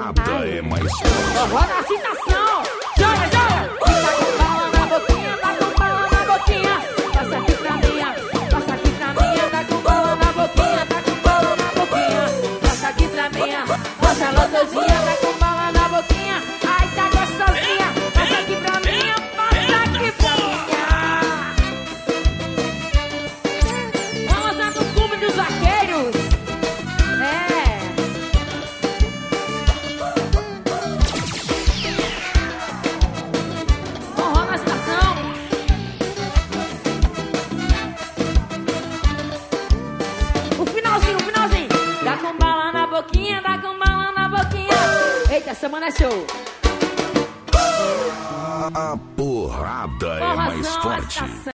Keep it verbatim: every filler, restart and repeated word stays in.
porrada é mais forte. Forró na citação. Joga, joga. Tá com bala na boquinha, tá com bala na boquinha. Passa aqui pra minha, passa aqui pra minha. Tá com bala na boquinha, tá com bala na boquinha. Passa aqui pra minha, passa ela todinha. Tá com bala na boquinha, ai tá gostosinha. Passa aqui pra minha, passa aqui pra minha. Vamos lá no clube dos vaqueiros. É. Forró na estação. O finalzinho, o finalzinho. Dá com bala na boquinha, dá com bala na boquinha. Eita, semana é show. A porrada é mais Forrozão, forte. estação.